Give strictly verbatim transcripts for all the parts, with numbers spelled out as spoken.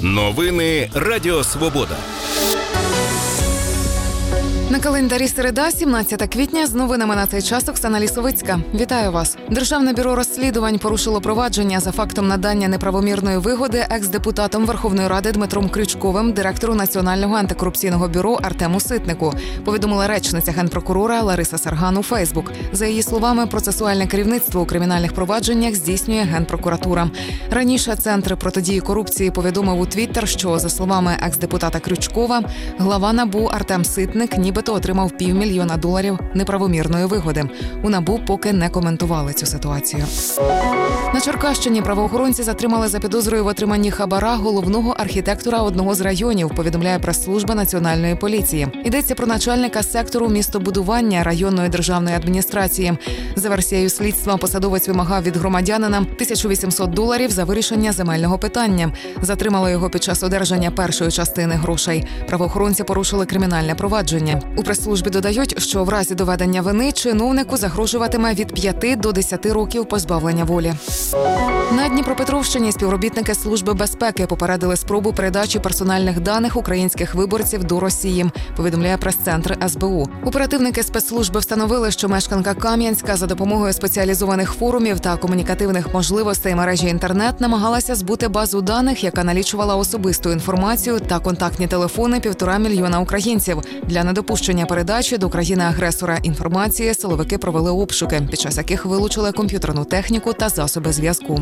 Новини Радіо Свобода. На календарі середа, сімнадцяте квітня, з новинами на цей час Оксана Лісовицька. Вітаю вас. Державне бюро розслідувань порушило провадження за фактом надання неправомірної вигоди екс-депутатом Верховної Ради Дмитром Крючковим директору Національного антикорупційного бюро Артему Ситнику, повідомила речниця генпрокурора Лариса Сарган у Фейсбук. За її словами, процесуальне керівництво у кримінальних провадженнях здійснює Генпрокуратура. Раніше Центр протидії корупції повідомив у Твіттер, що, за словами екс-депутата Крючкова, глава НАБУ Артем Ситник нібито отримав півмільйона доларів неправомірної вигоди. У НАБУ поки не коментували цю ситуацію. На Черкащині правоохоронці затримали за підозрою в отриманні хабара головного архітектора одного з районів, повідомляє прес-служба Національної поліції. Йдеться про начальника сектору містобудування районної державної адміністрації. За версією слідства, посадовець вимагав від громадянина тисячу вісімсот доларів за вирішення земельного питання. Затримали його під час одержання першої частини грошей. Правоохоронці порушили кримінальне провадження. У прес-службі додають, що в разі доведення вини чиновнику загрожуватиме від п'яти до десяти років позбавлення волі. На Дніпропетровщині співробітники Служби безпеки попередили спробу передачі персональних даних українських виборців до Росії, повідомляє прес-центр ес бе у. Оперативники спецслужби встановили, що мешканка Кам'янська за допомогою спеціалізованих форумів та комунікативних можливостей мережі інтернет намагалася збути базу даних, яка налічувала особисту інформацію та контактні телефони півтора мільйона українців. Для недопущення передачі до країни-агресора інформації силовики провели обшуки, під час яких вилучили комп'ютерну техніку та засоби зв'язку.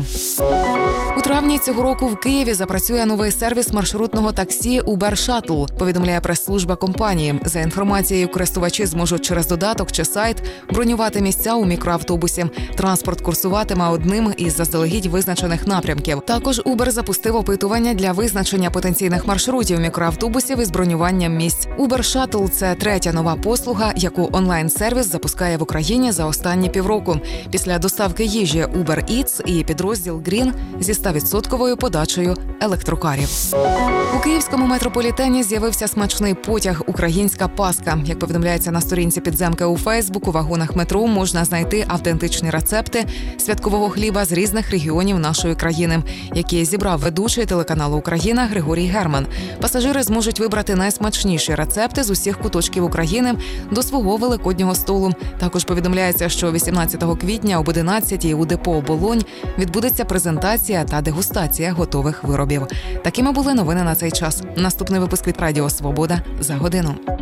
У травні цього року в Києві запрацює новий сервіс маршрутного таксі Uber Shuttle, повідомляє прес-служба компанії. За інформацією, користувачі зможуть через додаток чи сайт бронювати місця у мікроавтобусі. Транспорт курсуватиме одним із заздалегідь визначених напрямків. Також Uber запустив опитування для визначення потенційних маршрутів мікроавтобусів із бронюванням місць. Uber Shuttle – це третя нова послуга, яку онлайн-сервіс запускає в Україні за останні півроку. Після доставки їжі Uber Eats і підрозділ Green зі сто відсотків подачею електрокарів. У київському метрополітені з'явився смачний потяг «Українська Паска». Як повідомляється на сторінці підземки у Фейсбук, у вагонах метро можна знайти автентичні рецепти святкового хліба з різних регіонів нашої країни, які зібрав ведучий телеканалу «Україна» Григорій Герман. Пасажири зможуть вибрати найсмачніші рецепти з усіх куточків України до свого великоднього столу. Також повідомляється, що вісімнадцятого квітня об одинадцятій у депо «Оболонь» відбудеться презентація та дегустація готових виробів. Такими були новини на цей час. Наступний випуск від Радіо Свобода за годину.